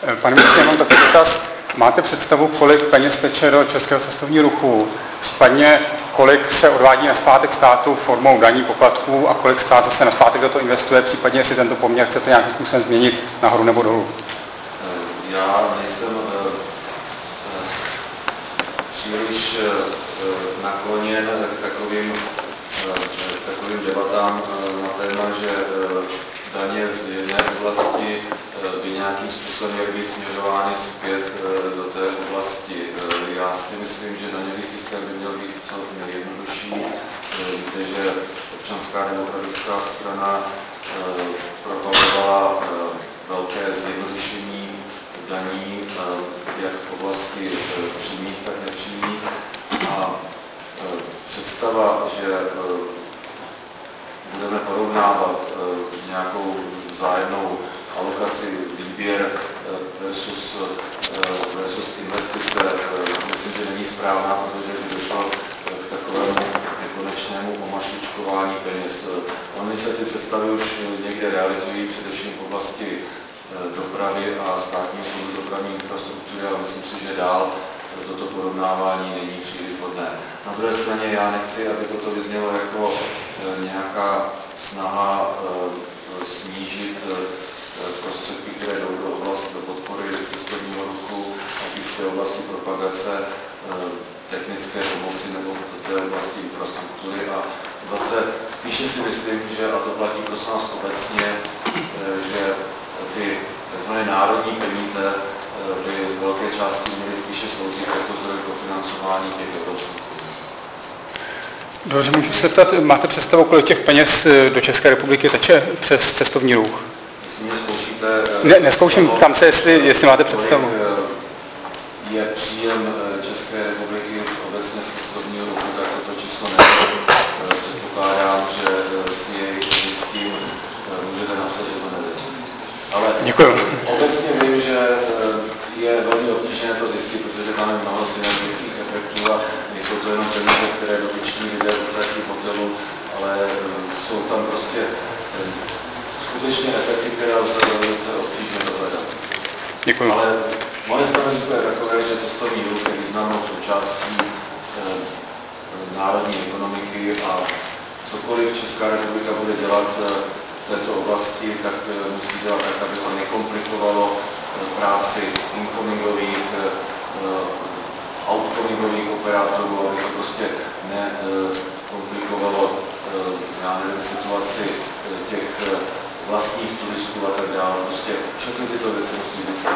Pane ministře, já mám takový dotaz. Máte představu, kolik peněz teče do českého cestovního ruchu, případně kolik se odvádí nazpátek státu formou daní, poplatků a kolik stát zase nazpátek do toho investuje, případně jestli tento poměr chcete nějakým způsobem změnit nahoru nebo dolů? Já nejsem příliš nakloněn k takovým debatám na téma, že daně z jedné oblasti by nějakým způsobem měly být směřovány zpět do té oblasti. Já si myslím, že daňový systém by měl být co nejjednodušší. Víte, že Občanská demokratická strana propagovala velké zjednodušení daní, jak v oblasti přímých, tak nepřímých. A představa, že budeme porovnávat nějakou vzájemnou alokaci, výběr versus investice, myslím, že není správná, protože by došlo k takovému nekonečnému omašličkování peněz. Ony se ty představy už někde realizují, především v oblasti dopravy a státního fondu dopravní infrastruktury, ale myslím si, že dál toto porovnávání není příliš vhodné. Na druhé straně já nechci, aby toto vyznělo jako nějaká snaha snížit prostředky, které jdou do oblasti do podpory cestovního ruchu, ať už v té oblasti propagace, technické pomoci nebo do té oblasti infrastruktury. A zase spíše si myslím, že, a to platí pro nás obecně, že ty tzv. Národní peníze by z velké části měly spíše sloužit jako zdroj pro financování těch evropských peněz. Dobře, můžu se ptat, máte představu, kolik těch peněz do České republiky teče přes cestovní ruch? Jestli mě zkoušíte... Neskouším, ptám se, jestli máte představu. Je příjem České republiky obecně z cestovního ruchu, tak toto číslo nevím. Předpokládám, že si jej s tím můžete napsat, že to nevím. Ale obecně vím, že je velmi obtížné to zjistit, protože máme mnoho synergických efektů a nejsou to jenom peníze, které dotyční lidé utratí v hotelu, ale jsou tam prostě skutečně efekty, které lze velice obtížně dohledat. Děkuji. Ale moje stanovisko je takové, že cestovní ruch je významnou součástí národní ekonomiky a cokoliv Česká republika bude dělat v této oblasti, tak musí dělat tak, aby se nekomplikovalo práci incomingových, outcomingových operátorů, aby to prostě nekomplikovalo, já nevím, situaci těch vlastních turistů a tak dále. Prostě všechny tyto věci musí být